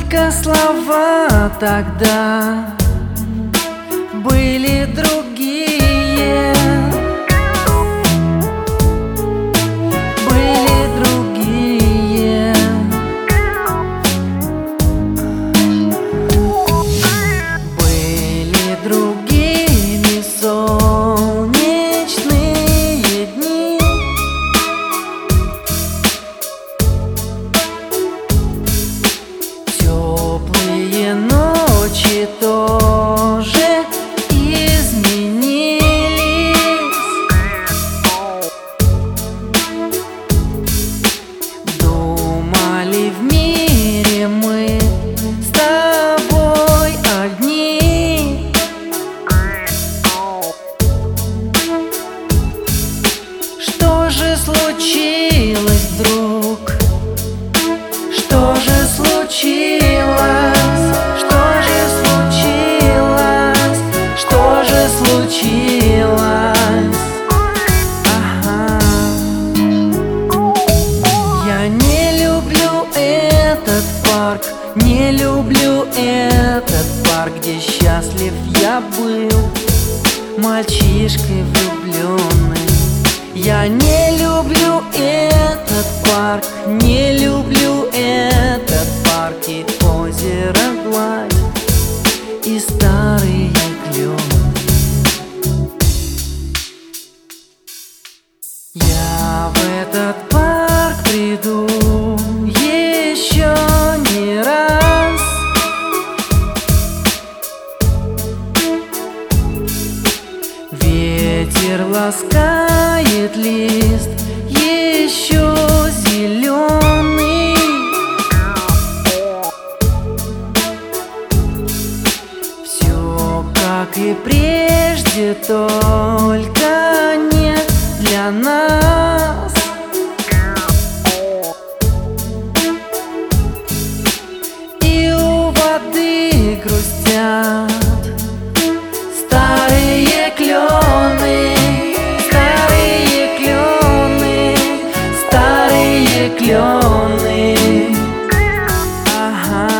Только слова тогда были другие, были другие. Были другими солнечные дни. Теплые ночи тоже изменились. Думали, в мире мы с тобой одни. Что же случилось вдруг? Что же случилось? Что же случилось? Что же случилось? Ага. Я не люблю этот парк, не люблю этот парк, где счастлив я был, мальчишкой влюбленный. Я не люблю этот парк, не люблю этот парк, и озеро гладь, и старые клены. Я в этот парк приду еще не раз. Ветер ласкает лист еще зеленый. Все как и прежде, только не для нас. И у воды грустят старые клены, старые клены, старые клены. Ага.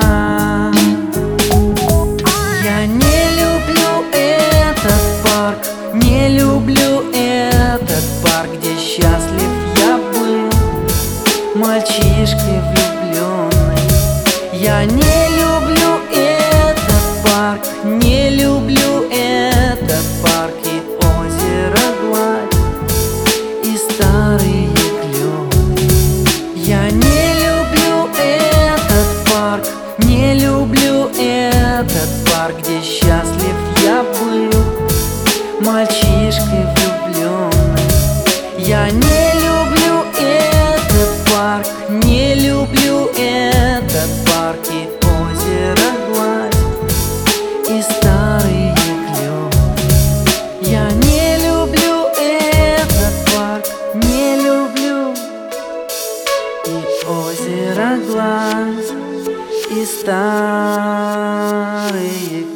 Я не люблю этот парк, не люблю этот парк, где счастлив я был, мальчишкой влюбленный. Я не люблю этот парк, не люблю этот парк, и озеро гладь, и старые клены. Я не люблю этот парк, не люблю этот парк, где счастлив я был, мальчишкой влюбленный. Я не люблю этот парк, не люблю этот парк, и озеро гладь, и старые клены. Я не люблю этот парк, не люблю, и озеро гладь, и старые